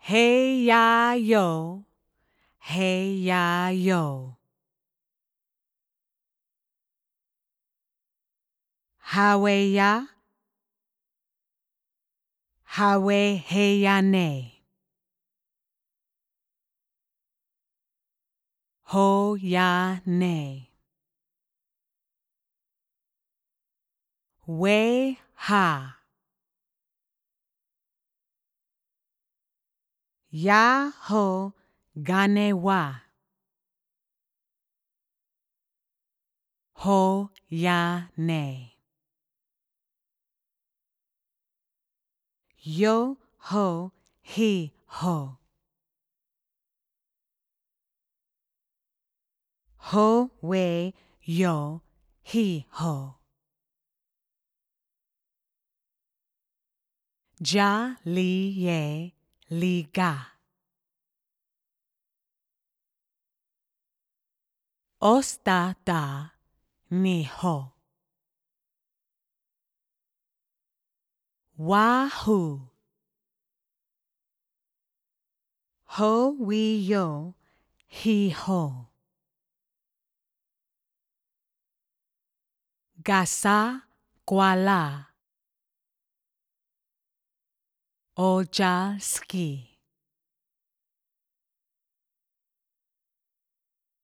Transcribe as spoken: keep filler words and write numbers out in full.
Hey ya yo, hey ya yo. Hawe ya, hawe hey ya ne. Ho ya ne. We ha. Ya ho gane wa. Ho ya ne. Yo ho he ho. Ho we yo he ho. Ja li ye li ga. Osta da ni ho. Wahoo. Ho we yo he ho. Gasa gwala. Oja ski.